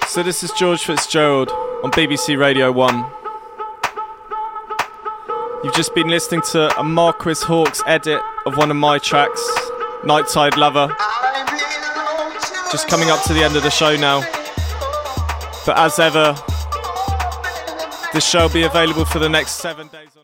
So this is George Fitzgerald on BBC Radio 1. You've just been listening to a Marquis Hawkes edit of one of my tracks, Nighttide Lover. Just coming up to the end of the show now. But as ever, this show will be available for the next 7 days.